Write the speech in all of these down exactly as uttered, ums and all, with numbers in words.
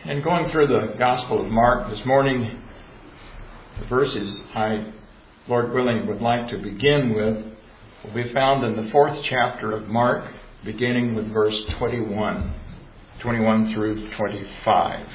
In going through the Gospel of Mark this morning, the verses I, Lord willing, would like to begin with will be found in the fourth chapter of Mark, beginning with verse twenty-one, twenty-one through twenty-five.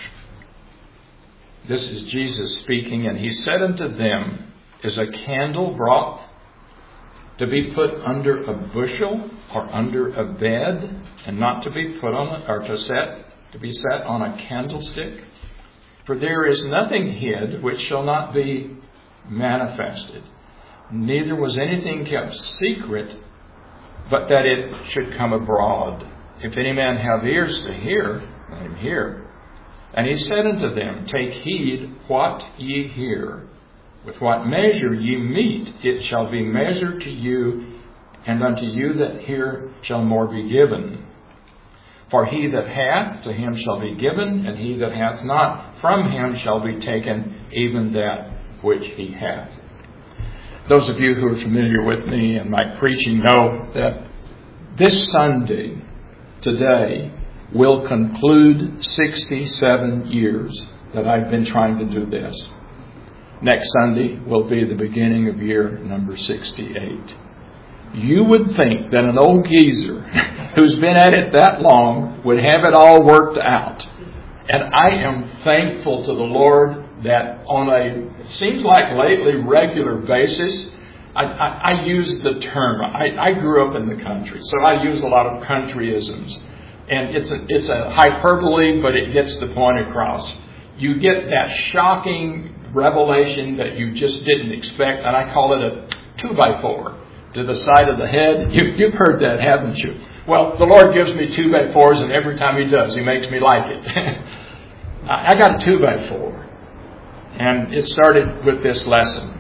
This is Jesus speaking, and he said unto them, Is a candle brought to be put under a bushel or under a bed, and not to be put on a, or to set to be set on a candlestick? For there is nothing hid which shall not be manifested, neither was anything kept secret, but that it should come abroad. If any man have ears to hear, let him hear. And he said unto them, Take heed what ye hear. With what measure ye mete, it shall be measured to you, and unto you that hear shall more be given. For he that hath, to him shall be given, and he that hath not, from him shall be taken even that which he hath. Those of you who are familiar with me and my preaching know that this Sunday, today, will conclude sixty-seven years that I've been trying to do this. Next Sunday will be the beginning of year number sixty-eight. You would think that an old geezer who's been at it that long would have it all worked out. And I am thankful to the Lord that on a, it seems like lately, regular basis, I, I, I use the term. I, I grew up in the country, so I use a lot of countryisms. And it's a, it's a hyperbole, but it gets the point across. You get that shocking revelation that you just didn't expect, and I call it a two by four to the side of the head. You, you've heard that, haven't you? Well, the Lord gives me two by fours, and every time He does, He makes me like it. I got a two by four, and it started with this lesson.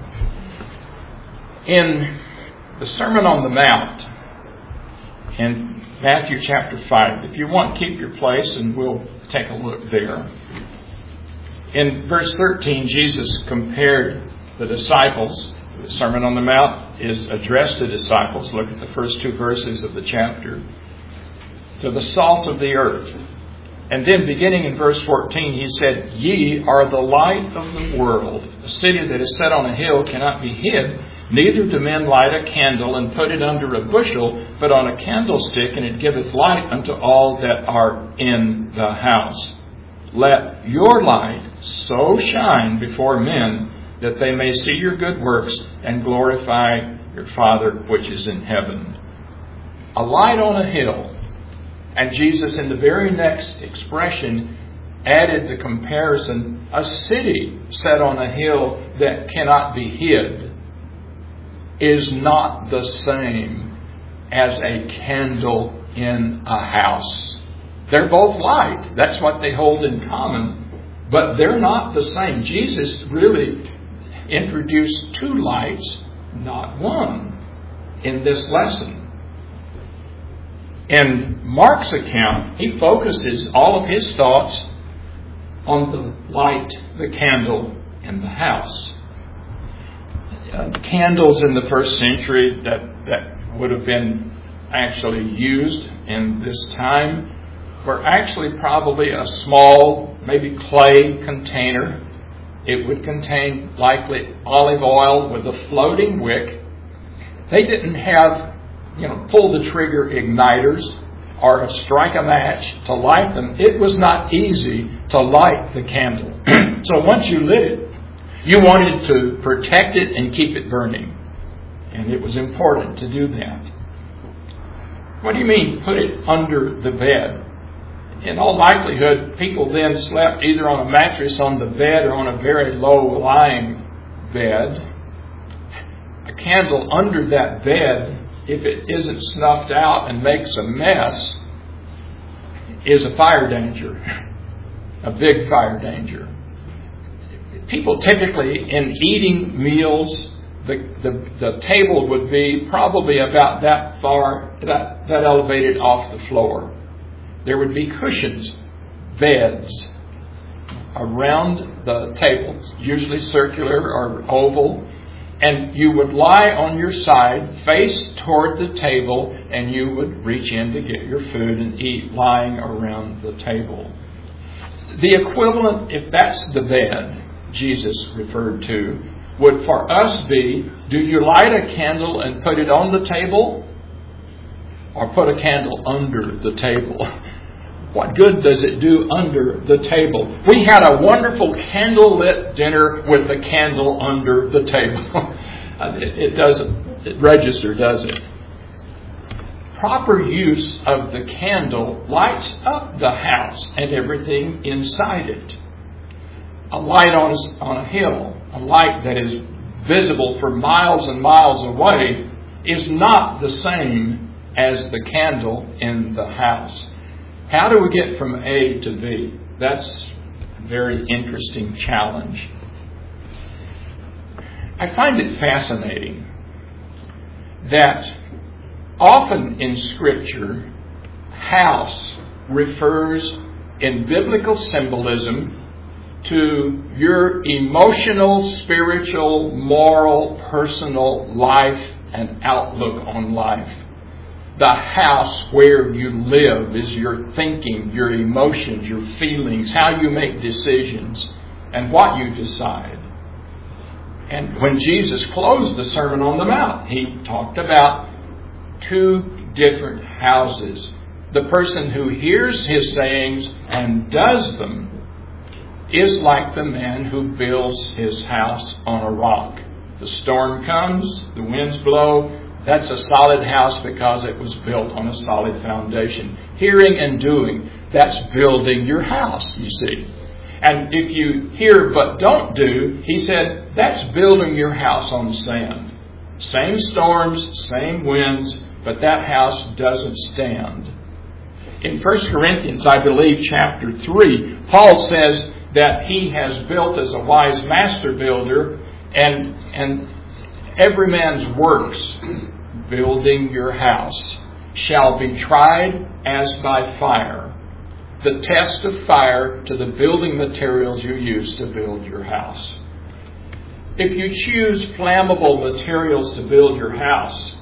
In the Sermon on the Mount, in Matthew chapter five, if you want, keep your place, and we'll take a look there. In verse thirteen, Jesus compared the disciples. The Sermon on the Mount is addressed to disciples. Look at the first two verses of the chapter. To the salt of the earth. And then beginning in verse fourteen, he said, Ye are the light of the world. A city that is set on a hill cannot be hid. Neither do men light a candle and put it under a bushel, but on a candlestick, and it giveth light unto all that are in the house. Let your light so shine before men that they may see your good works and glorify your Father which is in heaven. A light on a hill. And Jesus, in the very next expression, added the comparison, a city set on a hill that cannot be hid is not the same as a candle in a house. They're both light. That's what they hold in common. But they're not the same. Jesus really introduced two lights, not one, in this lesson. In Mark's account, he focuses all of his thoughts on the light, the candle in the house. Uh, candles in the first century that, that would have been actually used in this time were actually probably a small, maybe clay container. It would contain likely olive oil with a floating wick. They didn't have, you know, pull the trigger igniters or strike a match to light them. It was not easy to light the candle. So once you lit it, you wanted to protect it and keep it burning. And it was important to do that. What do you mean, put it under the bed? In all likelihood, people then slept either on a mattress on the bed or on a very low-lying bed. A candle under that bed, if it isn't snuffed out and makes a mess, is a fire danger, a big fire danger. People typically, in eating meals, the, the, the table would be probably about that far, that, that elevated off the floor. There would be cushions, beds, around the table, usually circular or oval, and you would lie on your side, face toward the table, and you would reach in to get your food and eat lying around the table. The equivalent, if that's the bed Jesus referred to, would for us be, do you light a candle and put it on the table? Or put a candle under the table? What good does it do under the table? We had a wonderful candlelit dinner with the candle under the table. it, it doesn't it register, does it? Proper use of the candle lights up the house and everything inside it. A light on, on a hill, a light that is visible for miles and miles away, is not the same as the candle in the house. How do we get from A to B? That's a very interesting challenge. I find it fascinating that often in Scripture, house refers in biblical symbolism to your emotional, spiritual, moral, personal life and outlook on life. The house where you live is your thinking, your emotions, your feelings, how you make decisions, and what you decide. And when Jesus closed the Sermon on the Mount, He talked about two different houses. The person who hears His sayings and does them is like the man who builds his house on a rock. The storm comes, the winds blow. That's a solid house because it was built on a solid foundation. Hearing and doing, that's building your house, you see. And if you hear but don't do, he said, that's building your house on sand. Same storms, same winds, but that house doesn't stand. In First Corinthians, I believe, chapter three, Paul says that he has built as a wise master builder, and and every man's works, building your house, shall be tried as by fire. The test of fire to the building materials you use to build your house. If you choose flammable materials to build your house,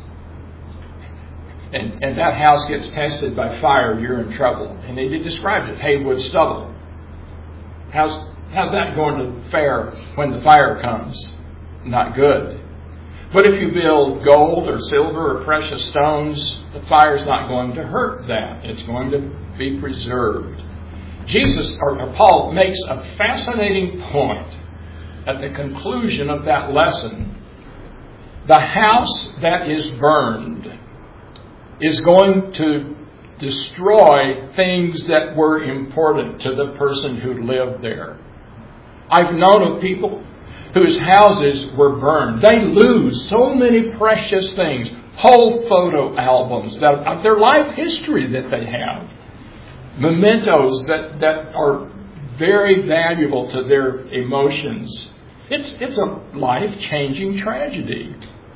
and, and that house gets tested by fire, you're in trouble. And he described it, haywood stubble. How's, how's that going to fare when the fire comes? Not good. But if you build gold or silver or precious stones, the fire's not going to hurt that. It's going to be preserved. Jesus, or, or Paul, makes a fascinating point at the conclusion of that lesson. The house that is burned is going to destroy things that were important to the person who lived there. I've known of people whose houses were burned. They lose so many precious things, whole photo albums that, of their life history that they have, mementos that, that are very valuable to their emotions. It's, it's a life-changing tragedy.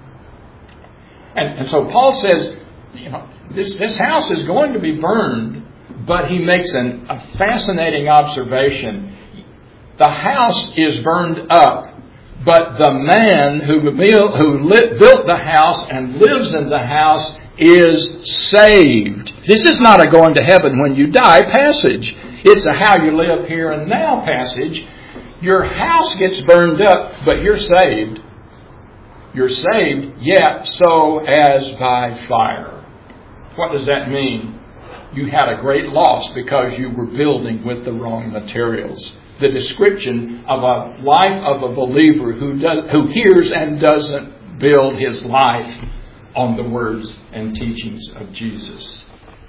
And, and so Paul says, you know, this, this house is going to be burned, but he makes an, a fascinating observation. The house is burned up, but the man who, who lit, built the house and lives in the house is saved. This is not a going to heaven when you die passage. It's a how you live here and now passage. Your house gets burned up, but you're saved. You're saved, yet so as by fire. What does that mean? You had a great loss because you were building with the wrong materials. The description of a life of a believer who does, who hears and doesn't build his life on the words and teachings of Jesus.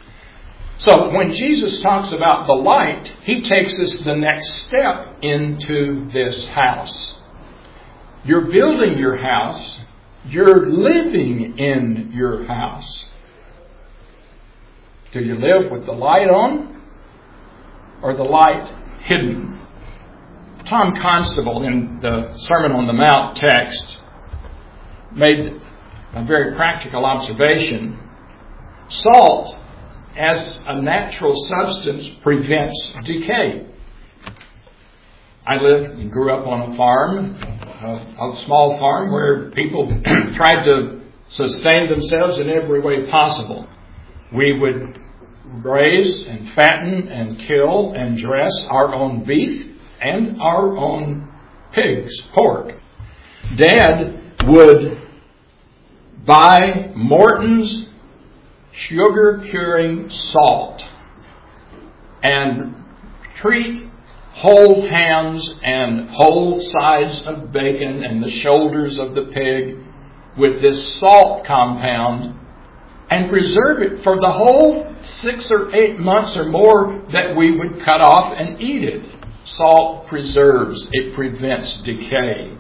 So when Jesus talks about the light, he takes us the next step into this house. You're building your house. You're living in your house. Do you live with the light on or the light hidden? Tom Constable, in the Sermon on the Mount text, made a very practical observation. Salt, as a natural substance, prevents decay. I lived and grew up on a farm, a, a small farm, where people tried to sustain themselves in every way possible. We would raise and fatten and kill and dress our own beef and our own pigs, pork. Dad would buy Morton's sugar-curing salt and treat whole hams and whole sides of bacon and the shoulders of the pig with this salt compound and preserve it for the whole six or eight months or more that we would cut off and eat it. Salt preserves. It prevents decay.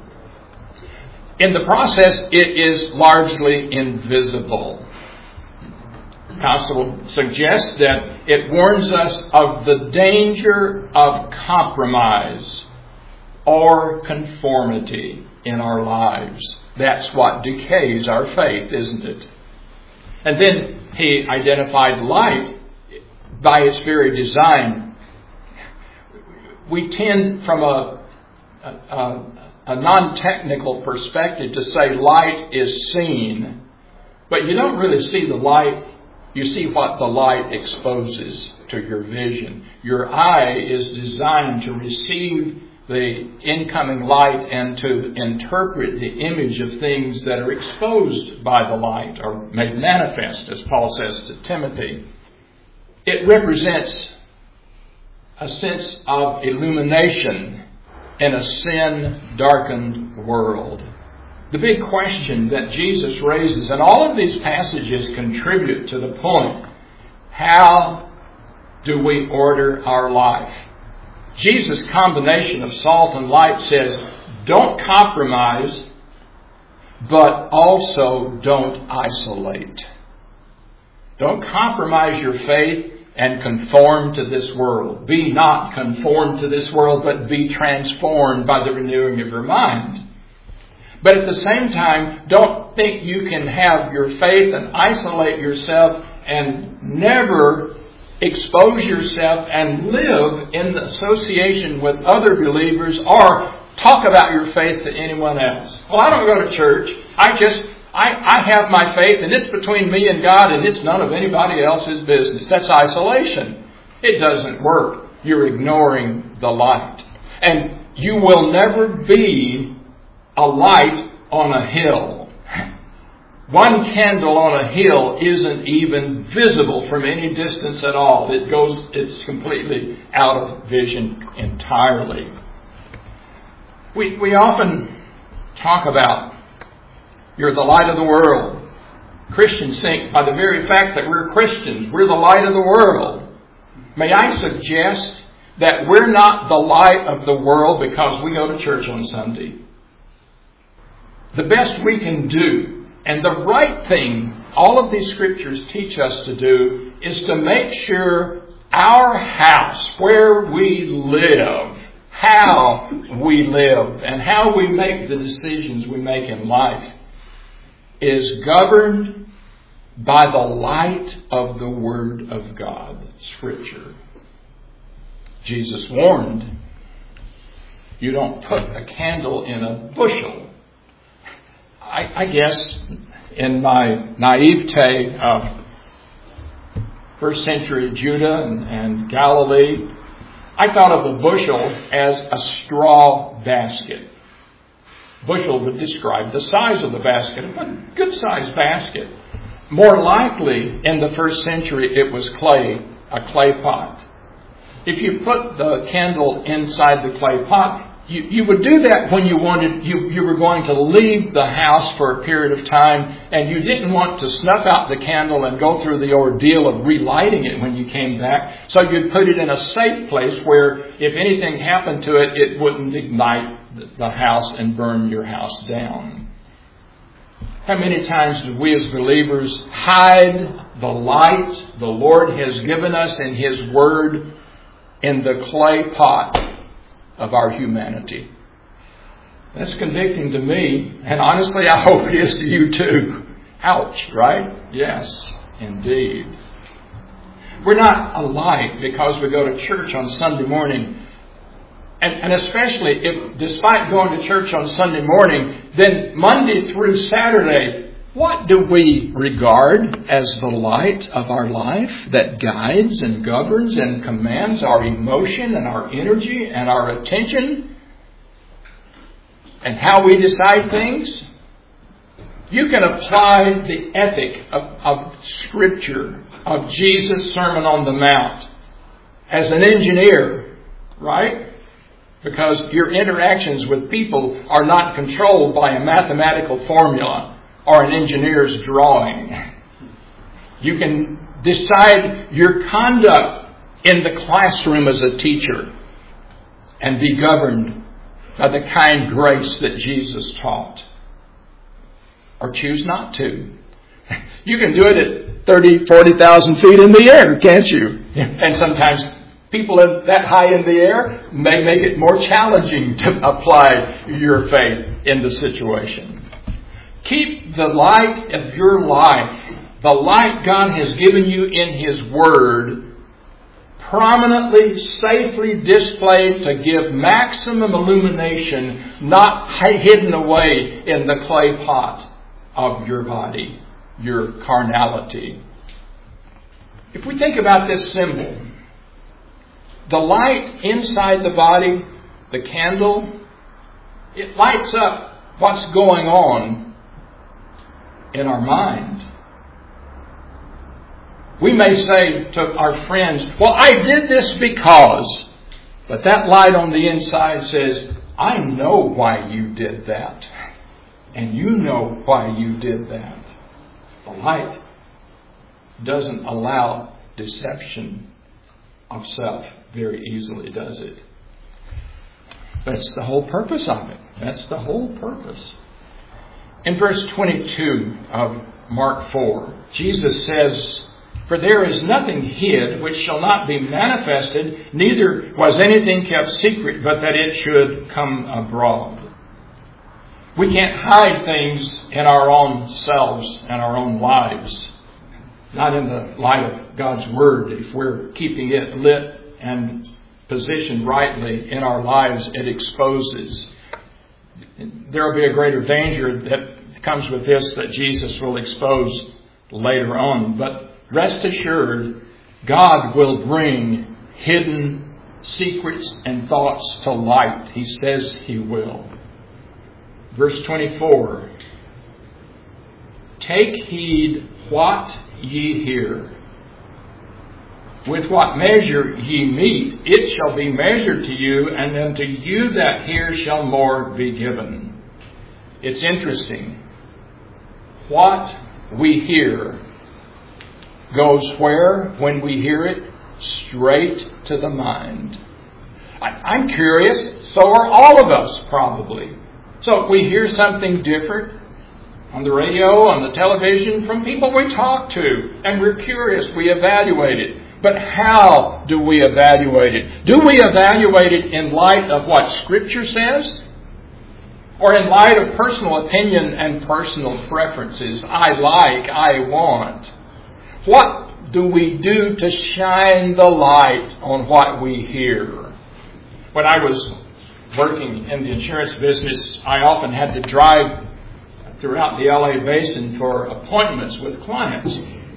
In the process, it is largely invisible. The Gospel suggests that it warns us of the danger of compromise or conformity in our lives. That's what decays our faith, isn't it? And then he identified light by its very design. We tend from a, a, a non-technical perspective to say light is seen, but you don't really see the light. You see what the light exposes to your vision. Your eye is designed to receive the incoming light and to interpret the image of things that are exposed by the light or made manifest, as Paul says to Timothy. It represents a sense of illumination in a sin-darkened world. The big question that Jesus raises, and all of these passages contribute to the point, how do we order our life? Jesus' combination of salt and light says, don't compromise, but also don't isolate. Don't compromise your faith and conform to this world. Be not conformed to this world, but be transformed by the renewing of your mind. But at the same time, don't think you can have your faith and isolate yourself and never expose yourself and live in association with other believers or talk about your faith to anyone else. Well, I don't go to church. I just, I, I have my faith and it's between me and God and it's none of anybody else's business. That's isolation. It doesn't work. You're ignoring the light. And you will never be a light on a hill. One candle on a hill isn't even visible from any distance at all. It goes, it's completely out of vision entirely. We, we often talk about, you're the light of the world. Christians think by the very fact that we're Christians, we're the light of the world. May I suggest that we're not the light of the world because we go to church on Sunday. The best we can do, and the right thing all of these scriptures teach us to do, is to make sure our house, where we live, how we live, and how we make the decisions we make in life, is governed by the light of the Word of God, Scripture. Jesus warned, you don't put a candle in a bushel. I, I guess in my naivete of first century Judah and, and Galilee, I thought of a bushel as a straw basket. Bushel would describe the size of the basket, a good sized basket. More likely in the first century it was clay, a clay pot. If you put the candle inside the clay pot, You, you would do that when you wanted, you, you were going to leave the house for a period of time and you didn't want to snuff out the candle and go through the ordeal of relighting it when you came back. So you'd put it in a safe place where if anything happened to it, it wouldn't ignite the house and burn your house down. How many times do we as believers hide the light the Lord has given us in His Word in the clay pot of our humanity? That's convicting to me, and honestly I hope it is to you too. Ouch, right? Yes, indeed. We're not a light because we go to church on Sunday morning. And, and especially if, despite going to church on Sunday morning, then Monday through Saturday, What do we regard as the light of our life that guides and governs and commands our emotion and our energy and our attention and how we decide things? You can apply the ethic of, of Scripture, of Jesus' Sermon on the Mount, as an engineer, right? Because your interactions with people are not controlled by a mathematical formula or an engineer's drawing. You can decide your conduct in the classroom as a teacher and be governed by the kind grace that Jesus taught. Or choose not to. You can do it at thirty, forty thousand feet in the air, can't you? And sometimes people that high in the air may make it more challenging to apply your faith in the situation. Keep the light of your life, the light God has given you in His Word, prominently, safely displayed to give maximum illumination, not hidden away in the clay pot of your body, your carnality. If we think about this symbol, the light inside the body, the candle, it lights up what's going on in our mind. We may say to our friends, well, I did this because, but that light on the inside says, I know why you did that. And you know why you did that. The light doesn't allow deception of self very easily, does it? That's the whole purpose of it. That's the whole purpose. In verse twenty-two of Mark four, Jesus says, for there is nothing hid which shall not be manifested, neither was anything kept secret, but that it should come abroad. We can't hide things in our own selves and our own lives. Not in the light of God's Word. If we're keeping it lit and positioned rightly in our lives, it exposes. There will be a greater danger that comes with this that Jesus will expose later on. But rest assured, God will bring hidden secrets and thoughts to light. He says He will. Verse twenty-four. Take heed what ye hear. With what measure ye meet, it shall be measured to you, and unto you that hear shall more be given. It's interesting. What we hear goes where when we hear it? Straight to the mind. I'm curious, so are all of us probably. So we hear something different on the radio, on the television, from people we talk to, and we're curious, we evaluate it. But how do we evaluate it? Do we evaluate it in light of what Scripture says? Or in light of personal opinion and personal preferences? I like, I want. What do we do to shine the light on what we hear? When I was working in the insurance business, I often had to drive throughout the L A basin for appointments with clients.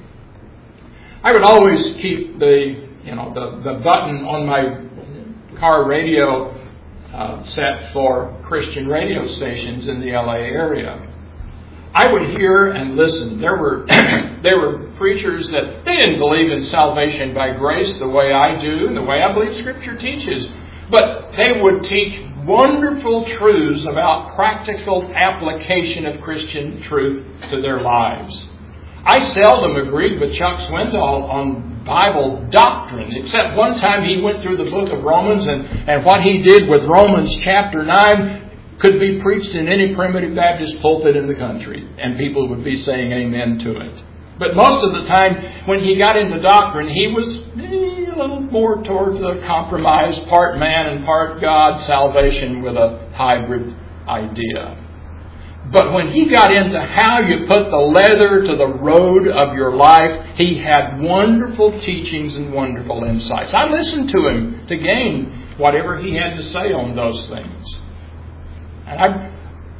I would always keep the, you know, the, the button on my car radio uh, set for Christian radio stations in the L A area. I would hear and listen. There were there were preachers that they didn't believe in salvation by grace the way I do and the way I believe Scripture teaches. But they would teach wonderful truths about practical application of Christian truth to their lives. I seldom agreed with Chuck Swindoll on Bible doctrine, except one time he went through the book of Romans, and, and what he did with Romans chapter nine could be preached in any primitive Baptist pulpit in the country, and people would be saying amen to it. But most of the time, when he got into doctrine, he was eh, a little more towards the compromise, part man and part God, salvation with a hybrid idea. But when he got into how you put the leather to the road of your life, he had wonderful teachings and wonderful insights. I listened to him to gain whatever he had to say on those things. And I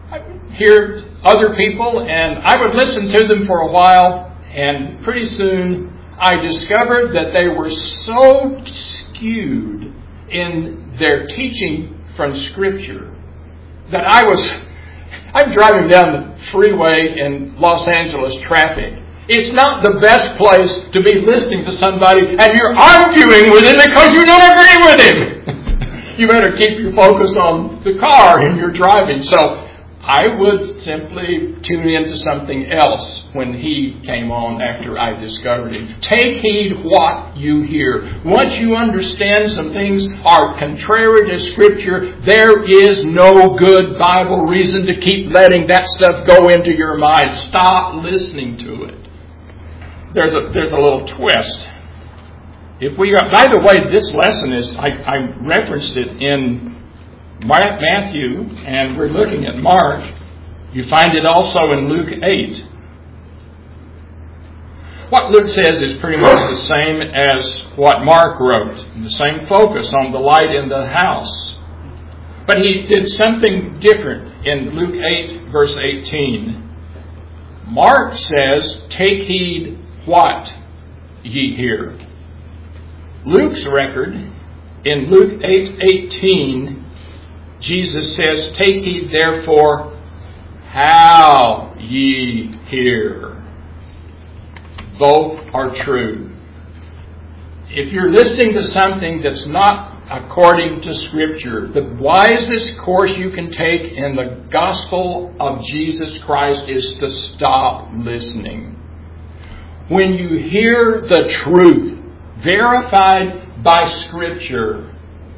I would hear other people, and I would listen to them for a while, and pretty soon I discovered that they were so skewed in their teaching from Scripture that I was, I'm driving down the freeway in Los Angeles traffic. It's not the best place to be listening to somebody and you're arguing with him because you don't agree with him. You better keep your focus on the car and you're driving. So I would simply tune into something else when he came on after I discovered him. Take heed what you hear. Once you understand some things are contrary to Scripture, there is no good Bible reason to keep letting that stuff go into your mind. Stop listening to it. There's a there's a little twist. If we are, by the way, this lesson is I, I referenced it in Matthew, and we're looking at Mark. You find it also in Luke eight. What Luke says is pretty much the same as what Mark wrote. The same focus on the light in the house. But he did something different in Luke eight, verse eighteen. Mark says, take heed what ye hear. Luke's record, in Luke eight eighteen, Jesus says, take heed therefore how ye hear. Both are true. If you're listening to something that's not according to Scripture, the wisest course you can take in the gospel of Jesus Christ is to stop listening. When you hear the truth, verified by Scripture,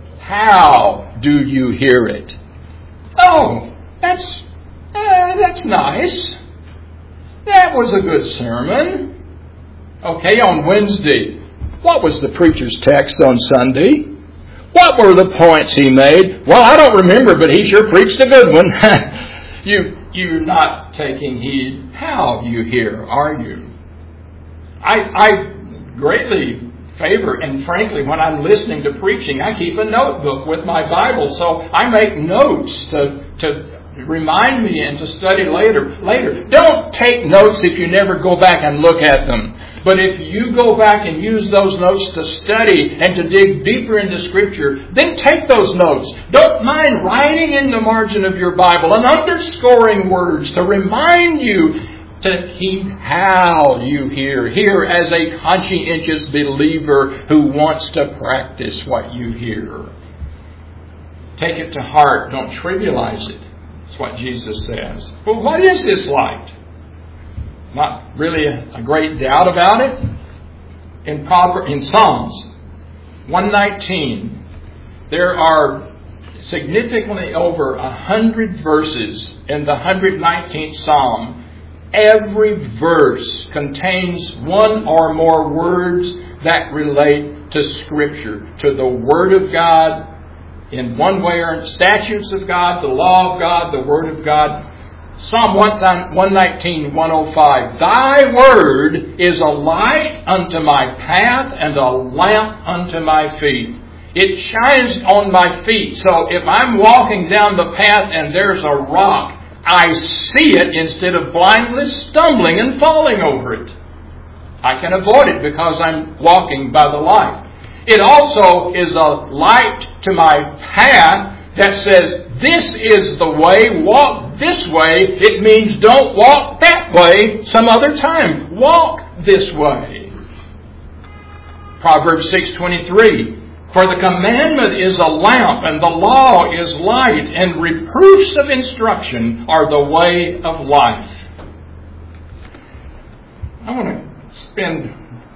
how do you hear it? Oh, that's uh, that's nice. That was a good sermon. Okay, on Wednesday, what was the preacher's text on Sunday? What were the points he made? Well, I don't remember, but he sure preached a good one. you, you're not taking heed how you hear, are you? I, I greatly favor, and frankly, when I'm listening to preaching, I keep a notebook with my Bible, so I make notes to, to remind me and to study later. Later, don't take notes if you never go back and look at them. But if you go back and use those notes to study and to dig deeper into Scripture, then take those notes. Don't mind writing in the margin of your Bible and underscoring words to remind you to keep how you hear. Hear as a conscientious believer who wants to practice what you hear. Take it to heart. Don't trivialize it. That's what Jesus says. Well, what is this light? Not really a great doubt about it. In Proverbs, in Psalms one nineteen, there are significantly over a hundred verses in the one hundred nineteenth Psalm. Every verse contains one or more words that relate to Scripture, to the Word of God, in one way or statutes of God, the law of God, the Word of God. Psalm one nineteen, one oh five. Thy word is a light unto my path and a lamp unto my feet. It shines on my feet. So if I'm walking down the path and there's a rock, I see it instead of blindly stumbling and falling over it. I can avoid it because I'm walking by the light. It also is a light to my path that says, this is the way, walk this way. It means don't walk that way some other time. Walk this way. Proverbs six twenty-three. For the commandment is a lamp, and the law is light, and reproofs of instruction are the way of life. I want to spend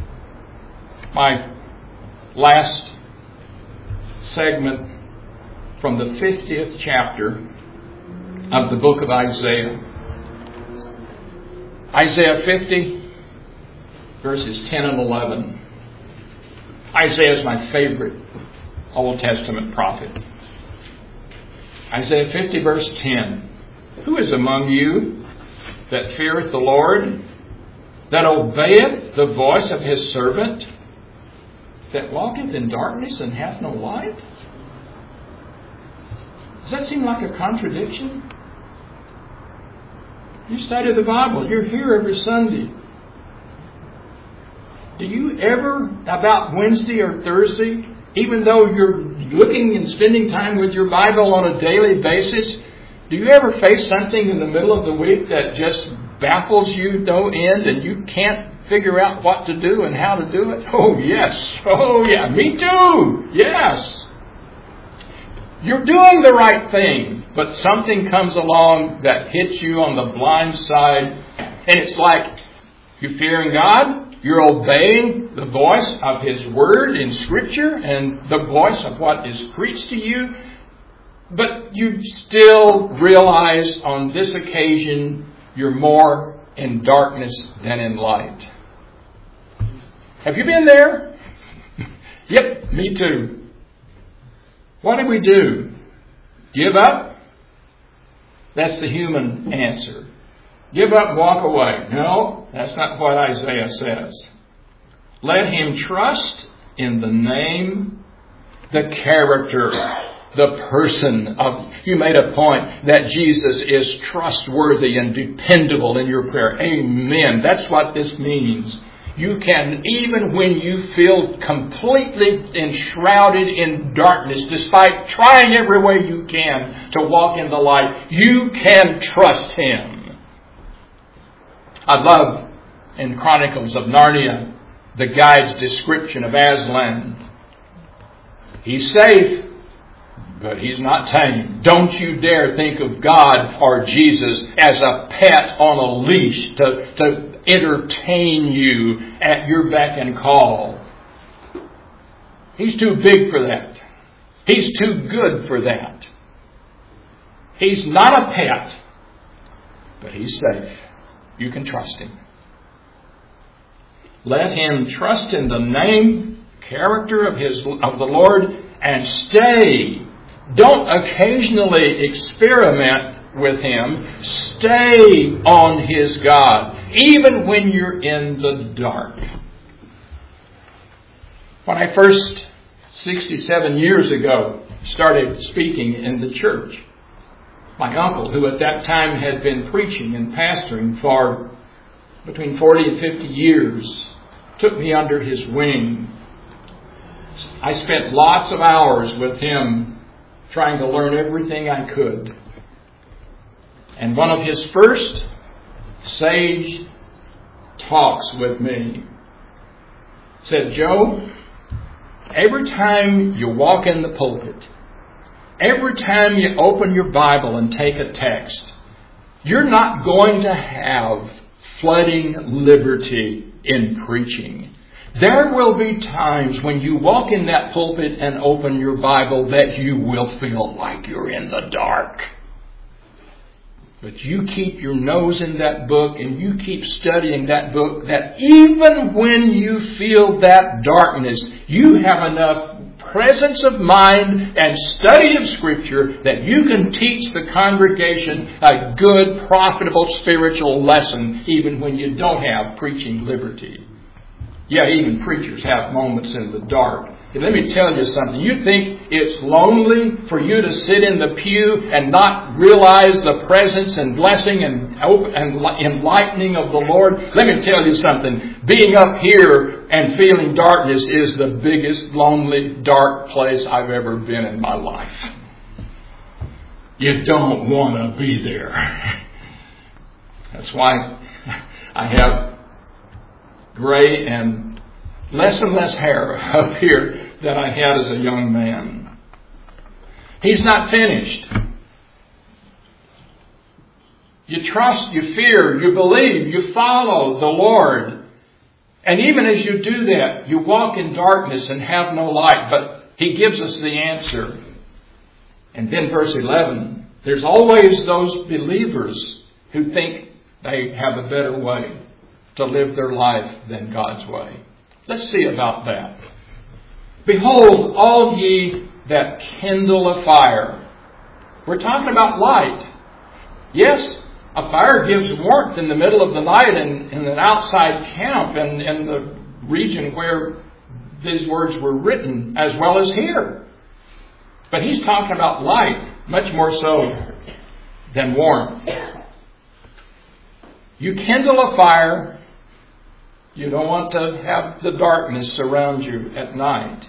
my last segment from the fiftieth chapter of the book of Isaiah. Isaiah fifty, verses ten and eleven. Isaiah is my favorite Old Testament prophet. Isaiah fifty, verse ten. Who is among you that feareth the Lord, that obeyeth the voice of his servant, that walketh in darkness and hath no light? Does that seem like a contradiction? You study the Bible. You're here every Sunday. Do you ever, about Wednesday or Thursday, even though you're looking and spending time with your Bible on a daily basis, do you ever face something in the middle of the week that just baffles you no end and you can't figure out what to do and how to do it? Oh, yes. Oh, yeah. Me too. Yes. You're doing the right thing, but something comes along that hits you on the blind side, and it's like you're fearing God. You're obeying the voice of His Word in Scripture and the voice of what is preached to you. But you still realize on this occasion you're more in darkness than in light. Have you been there? Yep, me too. What do we do? Give up? That's the human answer. Give up and walk away. No, that's not what Isaiah says. Let him trust in the name, the character, the person of... You made a point that Jesus is trustworthy and dependable in your prayer. Amen. That's what this means. You can, even when you feel completely enshrouded in darkness, despite trying every way you can to walk in the light, you can trust Him. I love in Chronicles of Narnia the guide's description of Aslan. He's safe, but he's not tame. Don't you dare think of God or Jesus as a pet on a leash to, to entertain you at your beck and call. He's too big for that. He's too good for that. He's not a pet, but He's safe. You can trust Him. Let him trust in the name, character of his of the Lord, and stay. Don't occasionally experiment with Him. Stay on His God, even when you're in the dark. When I first, sixty-seven years ago, started speaking in the church, my uncle, who at that time had been preaching and pastoring for between forty and fifty years, took me under his wing. I spent lots of hours with him trying to learn everything I could. And one of his first sage talks with me said, "Joe, every time you walk in the pulpit, every time you open your Bible and take a text, you're not going to have flooding liberty in preaching. There will be times when you walk in that pulpit and open your Bible that you will feel like you're in the dark. But you keep your nose in that book and you keep studying that book, that even when you feel that darkness, you have enough presence of mind and study of Scripture that you can teach the congregation a good, profitable spiritual lesson even when you don't have preaching liberty." Yeah, even preachers have moments in the dark. And let me tell you something. You think it's lonely for you to sit in the pew and not realize the presence and blessing and enlightening of the Lord? Let me tell you something. Being up here and feeling darkness is the biggest lonely, dark place I've ever been in my life. You don't want to be there. That's why I have gray and less and less hair up here than I had as a young man. He's not finished. You trust, you fear, you believe, you follow the Lord. And even as you do that, you walk in darkness and have no light. But He gives us the answer. And then verse eleven, there's always those believers who think they have a better way to live their life than God's way. Let's see about that. "Behold, all ye that kindle a fire." We're talking about light. Yes, a fire gives warmth in the middle of the night in, in an outside camp and in the region where these words were written, as well as here. But he's talking about light, much more so than warmth. You kindle a fire. You don't want to have the darkness surround you at night.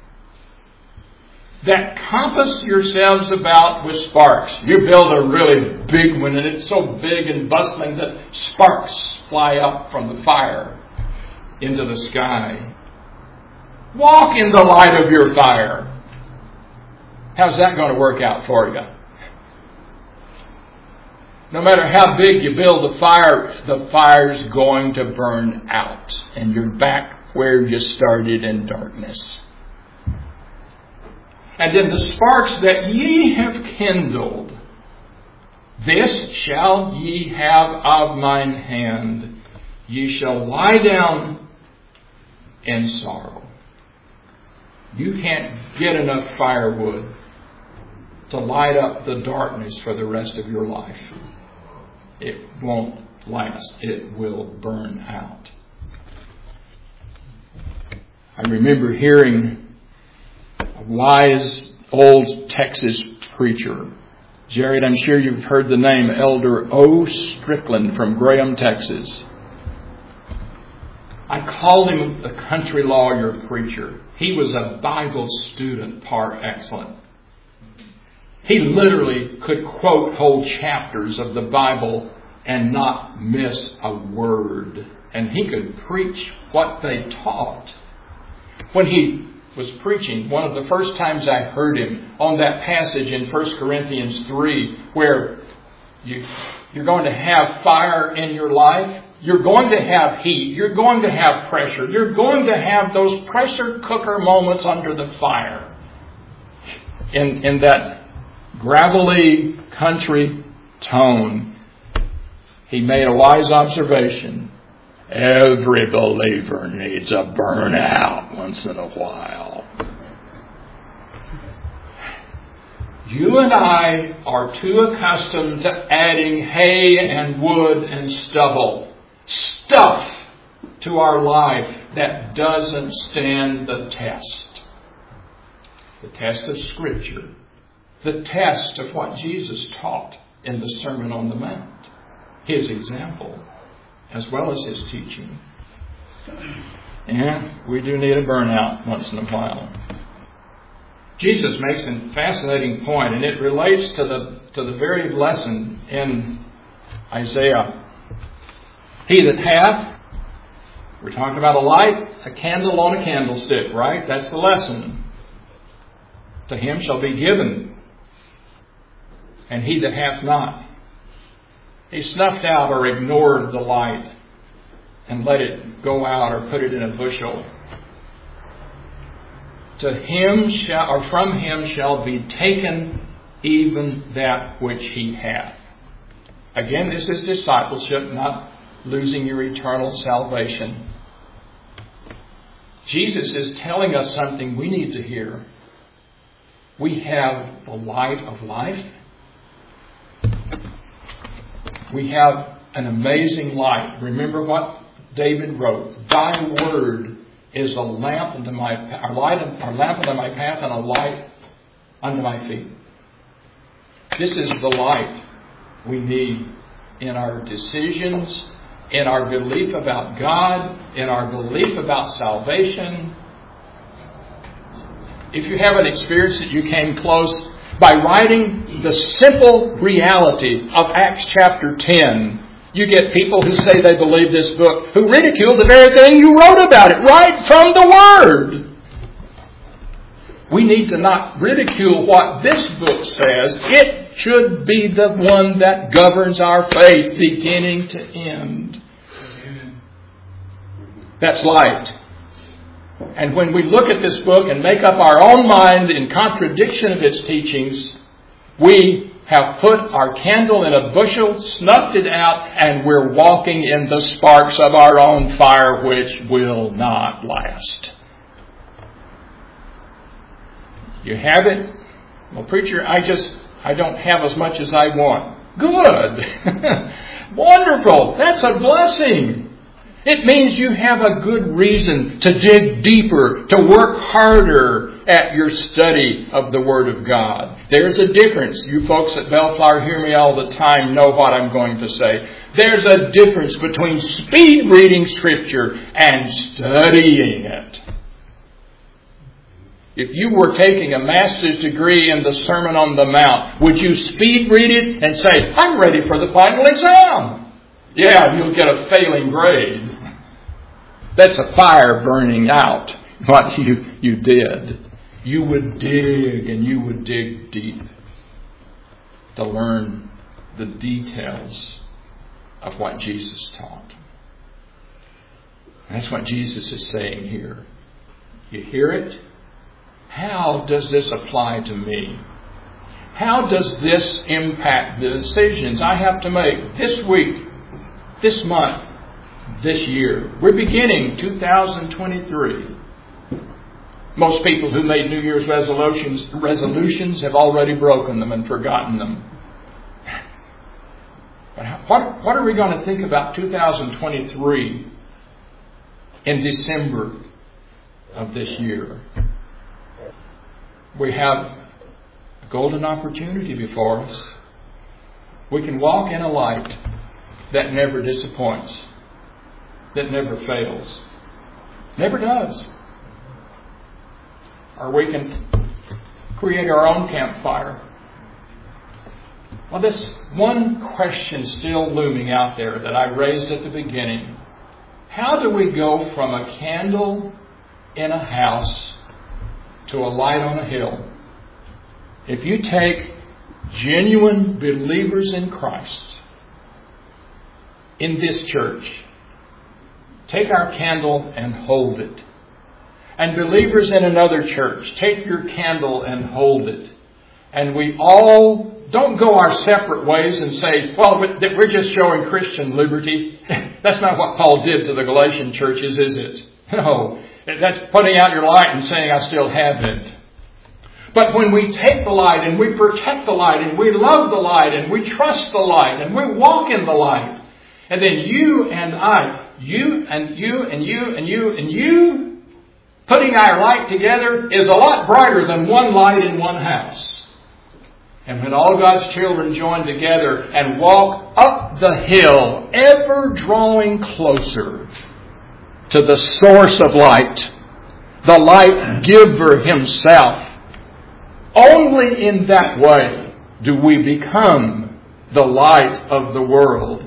That compass yourselves about with sparks. You build a really big one, and it's so big and bustling that sparks fly up from the fire into the sky. Walk in the light of your fire. How's that going to work out for you? No matter how big you build the fire, the fire's going to burn out. And you're back where you started in darkness. And then the sparks that ye have kindled, this shall ye have of mine hand. Ye shall lie down in sorrow. You can't get enough firewood to light up the darkness for the rest of your life. It won't last. It will burn out. I remember hearing a wise old Texas preacher. Jared, I'm sure you've heard the name Elder O. Strickland from Graham, Texas. I called him a country lawyer preacher. He was a Bible student par excellence. He literally could quote whole chapters of the Bible and not miss a word. And he could preach what they taught. When he was preaching, one of the first times I heard him on that passage in First Corinthians three, where you, you're going to have fire in your life. You're going to have heat. You're going to have pressure. You're going to have those pressure cooker moments under the fire. In, in that gravelly country tone, he made a wise observation. Every believer needs a burnout once in a while. You and I are too accustomed to adding hay and wood and stubble, stuff to our life that doesn't stand the test. The test of Scripture. The test of what Jesus taught in the Sermon on the Mount. His example, as well as His teaching. And we do need a burnout once in a while. Jesus makes a fascinating point, and it relates to the to the very lesson in Isaiah. He that hath, we're talking about a light, a candle on a candlestick, right? That's the lesson. To him shall be given. And he that hath not, he snuffed out or ignored the light and let it go out or put it in a bushel. To him shall, or from him shall be taken even that which he hath. Again, this is discipleship, not losing your eternal salvation. Jesus is telling us something we need to hear. We have the light of life. We have an amazing light. Remember what David wrote. Thy word is a lamp unto my our light, our lamp unto my path, and a light unto my feet. This is the light we need in our decisions, in our belief about God, in our belief about salvation. If you haven't experienced it, you came close by writing the simple reality of Acts chapter ten. You get people who say they believe this book, who ridicule the very thing you wrote about it, right from the Word. We need to not ridicule what this book says. It should be the one that governs our faith, beginning to end. That's light. And when we look at this book and make up our own mind in contradiction of its teachings, we have put our candle in a bushel, snuffed it out, and we're walking in the sparks of our own fire, which will not last. You have it? Well, preacher, I just, I don't have as much as I want. Good. Wonderful. That's a blessing. It means you have a good reason to dig deeper, to work harder, at your study of the Word of God. There's a difference. You folks at Bellflower hear me all the time, know what I'm going to say. There's a difference between speed reading Scripture and studying it. If you were taking a master's degree in the Sermon on the Mount, would you speed read it and say, I'm ready for the final exam? Yeah, you'll get a failing grade. That's a fire burning out what you, you did. You would dig and you would dig deep to learn the details of what Jesus taught. And that's what Jesus is saying here. You hear it? How does this apply to me? How does this impact the decisions I have to make this week, this month, this year? We're beginning two thousand twenty-three. Most people who made New Year's resolutions, resolutions have already broken them and forgotten them. But how, what, what are we going to think about two thousand twenty-three in December of this year? We have a golden opportunity before us. We can walk in a light that never disappoints, that never fails, never does. Or we can create our own campfire. Well, this one question still looming out there that I raised at the beginning. How do we go from a candle in a house to a light on a hill? If you take genuine believers in Christ in this church, take our candle and hold it. And believers in another church, take your candle and hold it. And we all don't go our separate ways and say, well, we're just showing Christian liberty. That's not what Paul did to the Galatian churches, is it? No. That's putting out your light and saying, I still have it. But when we take the light and we protect the light and we love the light and we trust the light and we walk in the light, and then you and I, you and you and you and you and you, putting our light together is a lot brighter than one light in one house. And when all God's children join together and walk up the hill, ever drawing closer to the source of light, the light giver himself, only in that way do we become the light of the world.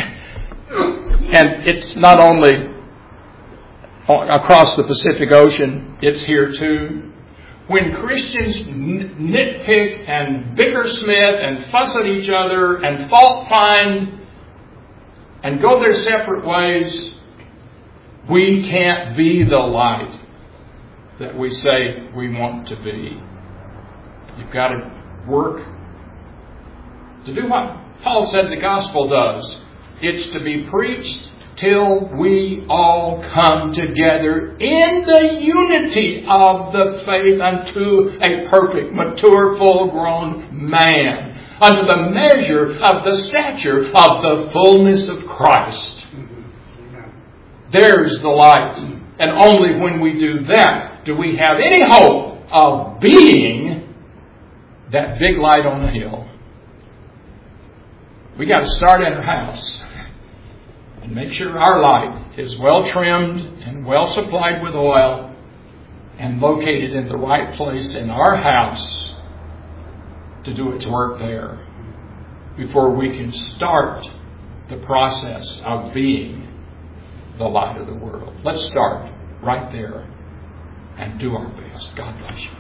And it's not only across the Pacific Ocean, it's here too. When Christians nitpick and bickersmith and fuss at each other and fault find and go their separate ways, we can't be the light that we say we want to be. You've got to work to do what Paul said the gospel does. It's to be preached till we all come together in the unity of the faith unto a perfect, mature, full-grown man, unto the measure of the stature of the fullness of Christ. There's the light. And only when we do that do we have any hope of being that big light on the hill. We got to start in our house and make sure our light is well trimmed and well supplied with oil and located in the right place in our house to do its work there before we can start the process of being the light of the world. Let's start right there and do our best. God bless you.